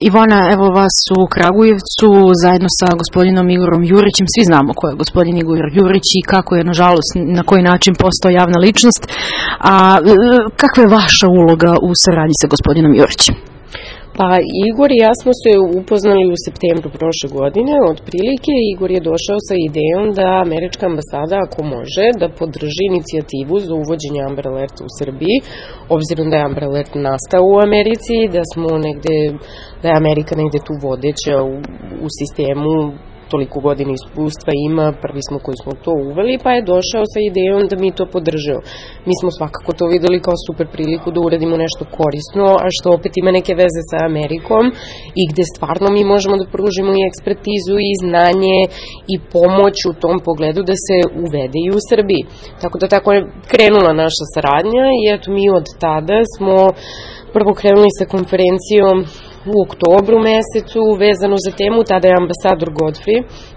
Ivana, evo vas u Kragujevcu zajedno sa gospodinom Igorom Jurićem. Svi znamo ko je gospodin Igor Jurić i kako je, nažalost, na koji način postao javna ličnost. A kakva je vaša uloga u saradnji sa gospodinom Jurićem? Pa Igor i ja smo se upoznali u septembru prošle godine, otprilike. Igor je došao sa idejom da američka ambasada, ako može, da podrži inicijativu za uvođenje Amber Alerta u Srbiji, obzirom da je Amber Alert nastao u Americi, da je Amerika negde tu vodeća u sistemu, toliko godina iskustva ima, prvi smo koji smo to uveli, pa je došao sa idejom da mi to podržimo. Mi smo svakako to videli kao super priliku da uradimo nešto korisno, a što opet ima neke veze sa Amerikom i gde stvarno mi možemo da pružimo i ekspertizu i znanje i pomoć u tom pogledu da se uvede i u Srbiji. Tako da tako je krenula naša saradnja i eto mi od tada smo prvo krenuli sa konferencijom u oktobru mesecu vezano za temu. Tada je ambasador Godfrey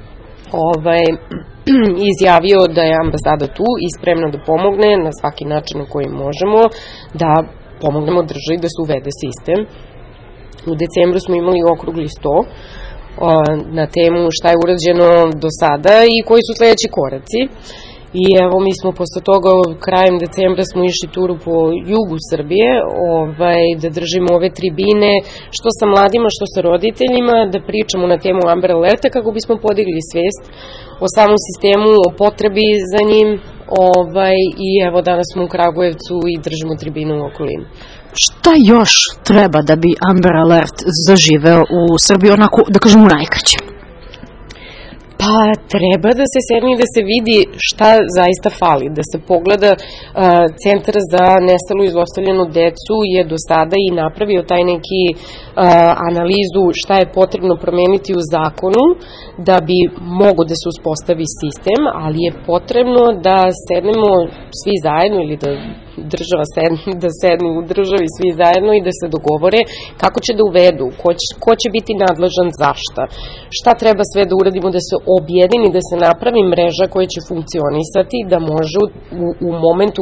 izjavio da je ambasada tu i spremna da pomogne na svaki način na koji možemo da pomognemo državi da se uvede sistem. U decembru smo imali okrugli sto na temu šta je urađeno do sada i koji su sledeći koraci. I evo mi smo posle toga, krajem decembra smo išli turu po jugu Srbije, da držimo ove tribine, što sa mladima, što sa roditeljima, da pričamo na temu Amber Alerta kako bismo podigli svest o samom sistemu, o potrebi za njim, i evo danas smo u Kragujevcu i držimo tribinu u okolini. Šta još treba da bi Amber Alert zaživeo u Srbiji, onako, da kažemo, najkraće? Pa treba da se sedne i da se vidi šta zaista fali, da se pogleda. Centar za nestalu i zlostavljanu decu je do sada i napravio taj neki analizu šta je potrebno promeniti u zakonu da bi mogo da se uspostavi sistem, ali je potrebno da sednemo svi zajedno ili da država sedne u državi svi zajedno i da se dogovore kako će da uvedu, ko će biti nadležan za šta treba sve da uradimo da se objedini, da se napravi mreža koja će funkcionisati, da može u momentu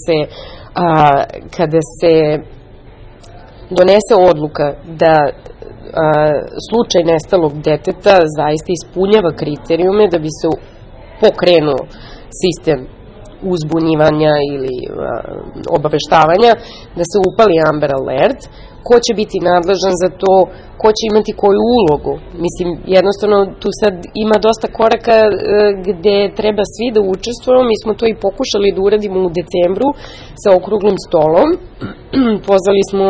kada se donese odluka da slučaj nestalog deteta zaista ispunjava kriterijume da bi se pokrenuo sistem uzbunjivanja ili obaveštavanja, da se upali Amber Alert, ko će biti nadležan za to, ko će imati koju ulogu. Mislim, jednostavno tu sad ima dosta koraka gde treba svi da učestvujemo. Mi smo to i pokušali da uradimo u decembru sa okruglim stolom. Pozvali smo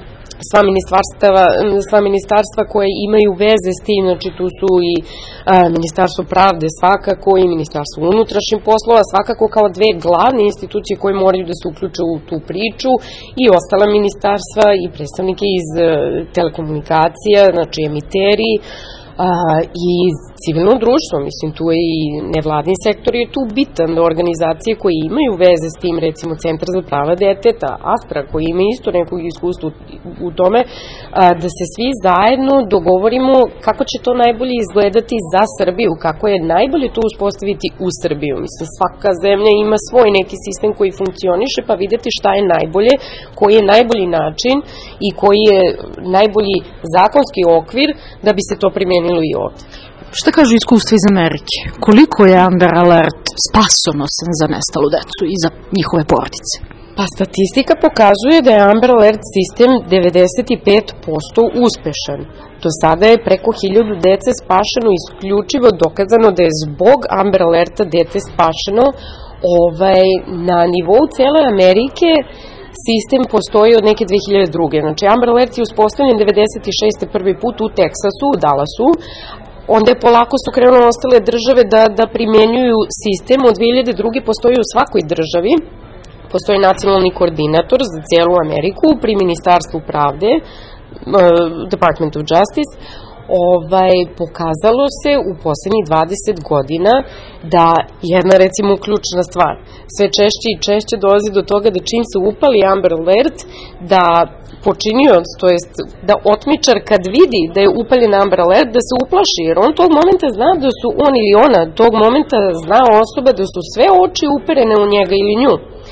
sva ministarstva koje imaju veze s tim, znači tu su i Ministarstvo pravde svakako i Ministarstvo unutrašnjih poslova, svakako kao dve glavne institucije koje moraju da se uključe u tu priču i ostala ministarstva i predstavnike iz telekomunikacija, znači emiteri i civilno društvo, mislim tu je i nevladni sektor je tu bitan, da organizacije koje imaju veze s tim, recimo Centar za prava deteta, Astra koji ima isto nekog iskustva u tome, da se svi zajedno dogovorimo kako će to najbolje izgledati za Srbiju, kako je najbolje to uspostaviti u Srbiju. Mislim, svaka zemlja ima svoj neki sistem koji funkcioniše, pa videti šta je najbolje, koji je najbolji način i koji je najbolji zakonski okvir da bi se to primenilo i ovde. Šta kažu iskustva iz Amerike? Koliko je Amber Alert spasonosan za nestalu decu i za njihove porodice? Pa statistika pokazuje da je Amber Alert sistem 95% uspešan. Do sada je preko 1000 dece spašeno, isključivo dokazano da je zbog Amber Alerta dete spašeno. Na nivou cele Amerike sistem postoji od neke 2002. Znači, Amber Alert je uspostavljen 96. prvi put u Teksasu, u Dallasu. Onda je polako su krenule ostale države da primenjuju sistem. Od 2002. postoji u svakoj državi. Postoji nacionalni koordinator za cijelu Ameriku pri Ministarstvu pravde, Department of Justice. Pokazalo se u poslednjih 20 godina da jedna, recimo, ključna stvar, sve češće i češće dolazi do toga da čim se upali Amber Alert, da počinioc, to jest da otmičar kad vidi da je upaljen Amber Alert, da se uplaši, jer on tog momenta zna da su on ili ona, tog momenta zna osoba da su sve oči uperene u njega ili nju.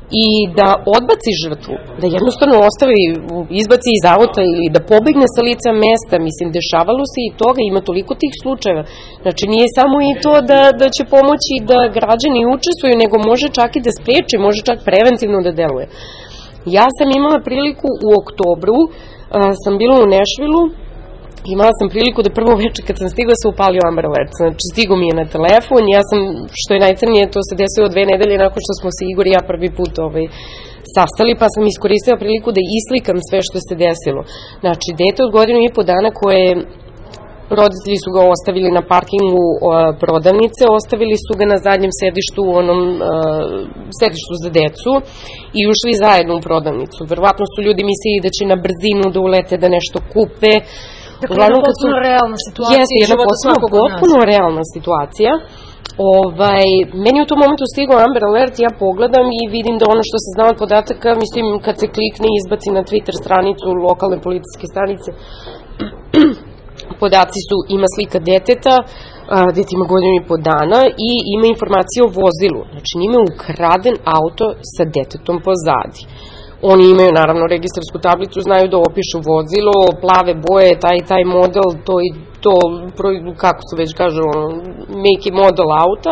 i da odbaci žrtvu, da jednostavno izbaci iz auta ili da pobegne sa lica mesta. Mislim, dešavalo se i toga, ima toliko tih slučajeva. Znači, nije samo i to da će pomoći da građani učestvuju, nego može čak i da spreči, može čak preventivno da deluje. Ja sam imala priliku u oktobru, sam bila u Nešvilu, imala sam priliku da prvo večer kad sam stigla se upalio Amber Alert. Znači, stigo mi je na telefon, ja sam, što je najcrnije, to se desilo 2 nedelje nakon što smo se Igor i ja prvi put sastali, pa sam iskoristila priliku da islikam sve što se desilo. Znači, dete od 1,5 godina koje roditelji su ga ostavili na parkingu prodavnice, ostavili su ga na zadnjem sedištu, sedištu za decu i ušli zajedno u prodavnicu. Verovatno su ljudi mislili da će na brzinu da ulete da nešto kupe. Dakle, jedna potpuno realna situacija. Jeste, jedna potpuno realna situacija. Meni u tom momentu stigao Amber Alert, ja pogledam i vidim da ono što se zna od podataka, mislim, kad se klikne i izbaci na Twitter stranicu lokalne policijske stanice, podaci su, ima slika deteta, dete ima 1,5 dana i ima informacije o vozilu. Znači, njima je ukraden auto sa detetom pozadi. Oni imaju, naravno, registarsku tablicu, znaju da opišu vozilo, plave boje, taj model, to, kako se već kaže, make i model auta,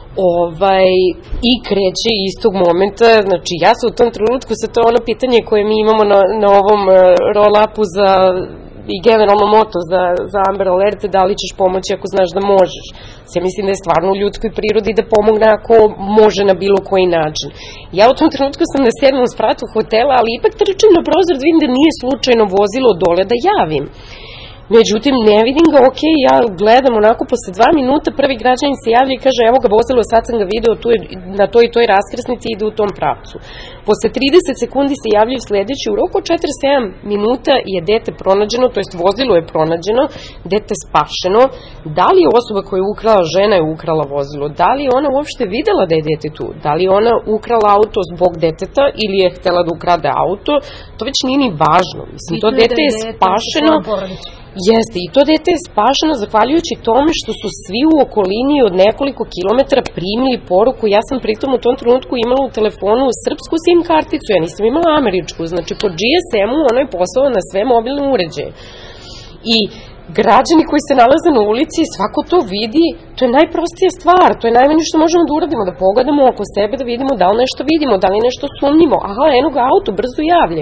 i kreće istog momenta. Znači, ja se u tom trenutku, sa to ono pitanje koje mi imamo na ovom roll-upu i generalno moto za Amber Alert, da li ćeš pomoći ako znaš da možeš. Ja mislim da je stvarno u ljudskoj prirodi da pomogne ako može na bilo koji način. Ja u tom trenutku sam na 7. spratu hotela, ali ipak trčim na prozor da vidim da nije slučajno vozilo dole da javim. Međutim, ne vidim ga, ja gledam onako, posle 2 minuta prvi građanin se javlja i kaže, evo ga vozilo, sad sam ga video, na toj i toj raskrsnici ide u tom pravcu. Posle 30 sekundi se javljaju sledeći, u roku 47 minuta je dete pronađeno, to jest vozilo je pronađeno, dete spašeno. Da li je osoba koja je ukrala, žena je ukrala vozilo, da li je ona uopšte videla da je dete tu, da li je ona ukrala auto zbog deteta ili je htela da ukrade auto, to već nije ni važno. Mislim, to dete je spašeno. Jeste, i to dete je spašeno zahvaljujući tome što su svi u okolini od nekoliko kilometara primili poruku. Ja sam pritom u tom trenutku imala u telefonu srpsku SIM karticu, ja nisam imala američku, znači po GSM-u ono je poslalo na sve mobilne uređaje. I građani koji se nalaze na ulici, svako to vidi, to je najprostija stvar, to je najmanje što možemo da uradimo, da pogledamo oko sebe, da vidimo da li nešto vidimo, da li nešto sumnjivo. Aha, eno ga auto, brzo javlje.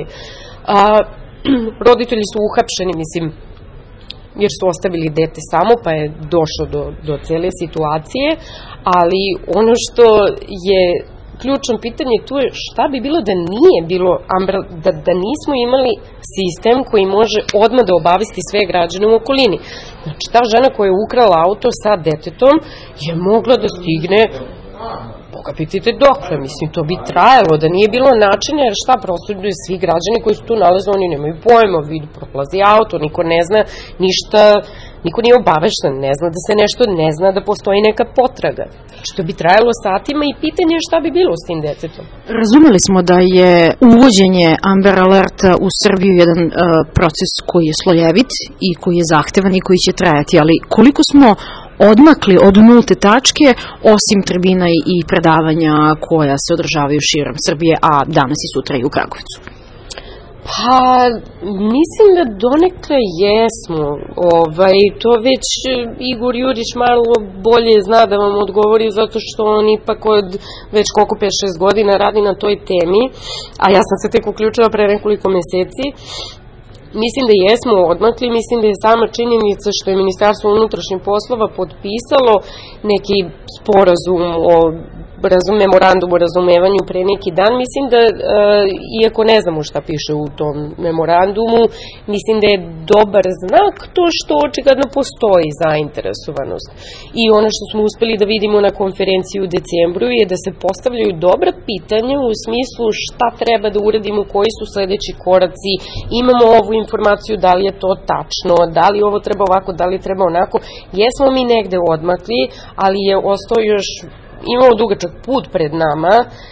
Roditelji su uhapšeni, mislim, jer su ostavili dete samo, pa je došlo do cele situacije, ali ono što je ključno pitanje tu je šta bi bilo da nije bilo, da nismo imali sistem koji može odmah da obavesti sve građane u okolini. Znači, ta žena koja je ukrala auto sa detetom je mogla da stigne, Boga pitajte dokle, mislim, to bi trajalo, da nije bilo načina, jer šta, prosto svi građani koji su tu nalaze, oni nemaju pojma, vidu, prolazi auto, niko ne zna ništa, niko nije obavešten, ne zna da se nešto, ne zna da postoji neka potraga. Što bi trajalo satima i pitanje je šta bi bilo s tim detetom. Razumeli smo da je uvođenje Amber Alerta u Srbiju jedan proces koji je slojevit i koji je zahtevan i koji će trajati, ali koliko smo odmakli od nulte tačke, osim tribina i predavanja koja se održavaju širom Srbije, a danas i sutra i u Kragujevcu? Pa, mislim da donekle jesmo. To već Igor Jurić malo bolje zna da vam odgovori, zato što on ipak od već koliko 5-6 godina radi na toj temi, a ja sam se tek uključila pre nekoliko meseci. Mislim da jesmo odmakli, mislim da je sama činjenica što je Ministarstvo unutrašnjih poslova potpisalo neki sporazum o memorandum o razumevanju pre neki dan, mislim da, iako ne znamo šta piše u tom memorandumu, mislim da je dobar znak to što očigledno postoji zainteresovanost. I ono što smo uspeli da vidimo na konferenciji u decembru je da se postavljaju dobra pitanja u smislu šta treba da uradimo, koji su sledeći koraci, imamo ovu informaciju, da li je to tačno, da li ovo treba ovako, da li treba onako. Jesmo mi negde odmakli, ali je ostao još, imamo dugačak put pred nama,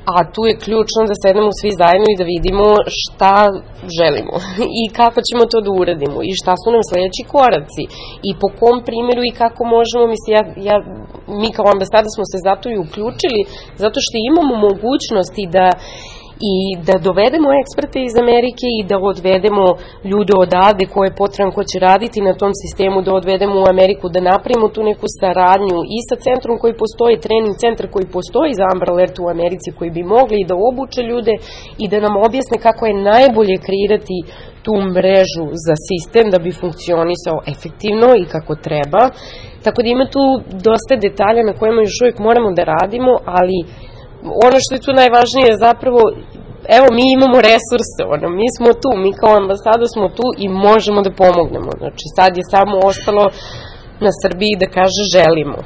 a tu je ključno da sednemo svi zajedno i da vidimo šta želimo i kako ćemo to da uradimo i šta su nam sledeći koraci i po kom primjeru i kako možemo, mislim, mi kao ambasada smo se zato i uključili, zato što imamo mogućnosti da dovedemo eksperte iz Amerike i da odvedemo ljude odavde koje je potrebno, ko će raditi na tom sistemu, da odvedemo u Ameriku, da napravimo tu neku saradnju i sa centrom koji postoji, trening centar koji postoji za Amber Alert u Americi, koji bi mogli da obuče ljude i da nam objasne kako je najbolje kreirati tu mrežu za sistem da bi funkcionisao efektivno i kako treba. Tako da ima tu dosta detalja na kojima još uvijek moramo da radimo, ali ono što je tu najvažnije zapravo, evo mi imamo resurse, mi smo tu, mi kao ambasada smo tu i možemo da pomognemo. Znači sad je samo ostalo na Srbiji da kaže želimo.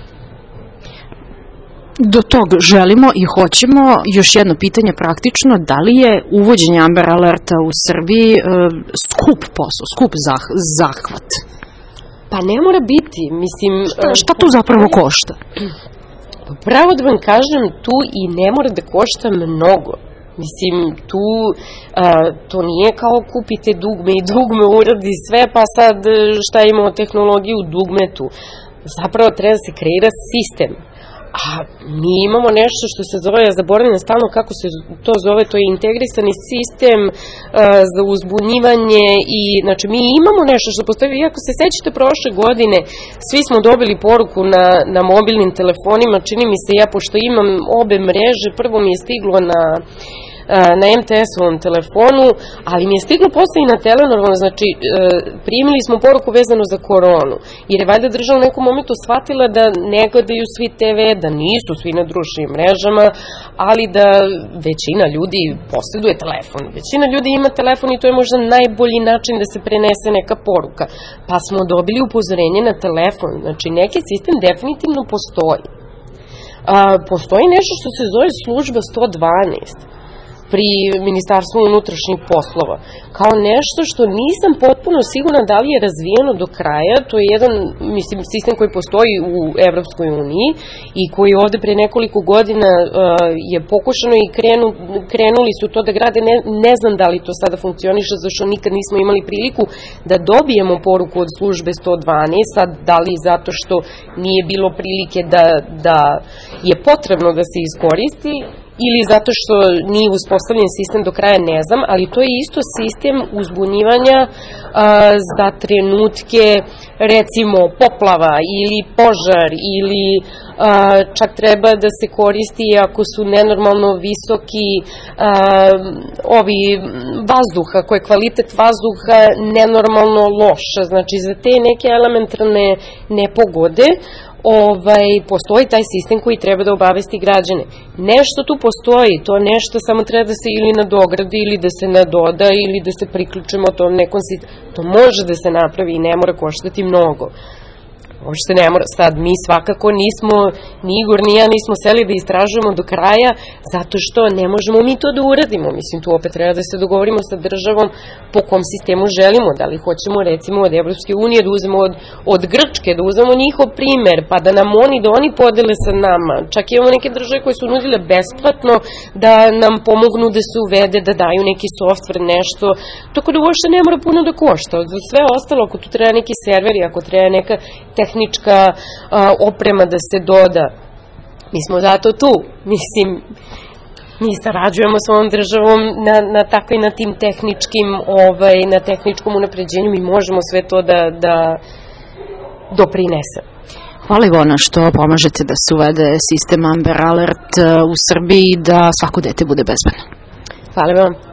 Do tog želimo i hoćemo. Još jedno pitanje praktično, da li je uvođenje Amber Alerta u Srbiji skup posao, skup zahvat? Pa ne mora biti, mislim... Šta tu zapravo košta? Pravo da vam kažem, tu i ne mora da košta mnogo. Mislim, tu to nije kao kupite dugme i dugme uradi sve, pa sad šta imamo tehnologiju u dugmetu. Zapravo treba da se kreira sistem. A mi imamo nešto što se zove, ja zaboravljam stalno kako se to zove, to je integrisani sistem za uzbunjivanje i znači mi imamo nešto što postoji. Iako se sećate prošle godine, svi smo dobili poruku na mobilnim telefonima, čini mi se, ja pošto imam obe mreže, prvo mi je stiglo na MTS-ovom telefonu, ali mi je stiglo posle i na Telenorvom, znači primili smo poruku vezano za koronu, jer je valjda država u nekom momentu shvatila da ne gledaju svi TV, da nisu svi na društvenim mrežama, ali da većina ljudi posjeduje telefon. Većina ljudi ima telefon i to je možda najbolji način da se prenese neka poruka. Pa smo dobili upozorenje na telefon, znači neki sistem definitivno postoji. Postoji nešto što se zove služba 112 pri Ministarstvu unutrašnjih poslova, kao nešto što nisam potpuno sigurna da li je razvijeno do kraja. To je jedan, mislim, sistem koji postoji u Evropskoj uniji i koji ovde pre nekoliko godina je pokušano i krenuli su to da grade, ne znam da li to sada funkcioniše, zašto nikad nismo imali priliku da dobijemo poruku od službe 112, sad da li zato što nije bilo prilike da je potrebno da se iskoristi, ili zato što nije uspostavljen sistem do kraja, ne znam, ali to je isto sistem uzbunjivanja za trenutke, recimo poplava ili požar ili čak treba da se koristi ako su nenormalno visoki vazduha, ako je kvalitet vazduha nenormalno loš, znači za te neke elementarne nepogode postoji taj sistem koji treba da obavesti građane. Nešto tu postoji, to nešto samo treba da se ili nadogradi ili da se nadoda ili da se priključimo tom nekom sistemu. To može da se napravi i ne mora koštati mnogo. Uopšte ne mora. Sad, mi svakako nismo, ni Igor ni ja nismo seli da istražujemo do kraja, zato što ne možemo mi to da uradimo. Mislim, tu opet treba da se dogovorimo sa državom po kom sistemu želimo. Da li hoćemo, recimo, od Evropske unije da uzmemo od Grčke, da uzmemo njihov primer, pa da nam da oni podele sa nama. Čak imamo neke države koje su nudile besplatno da nam pomognu da se uvede, da daju neki softver, nešto. Tako da uopšte ne mora puno da košta. Za sve ostalo, ako tu treba neki serveri, ako treba neka tehnička oprema da se doda. Mi smo zato tu. Mislim, mi sarađujemo s ovom državom na tim tehničkim, na tehničkom unapređenju. Mi možemo sve to da doprinesemo. Hvala Ivona što pomažete da se uvede sistem Amber Alert u Srbiji, da svako dete bude bezbedno. Hvala vam.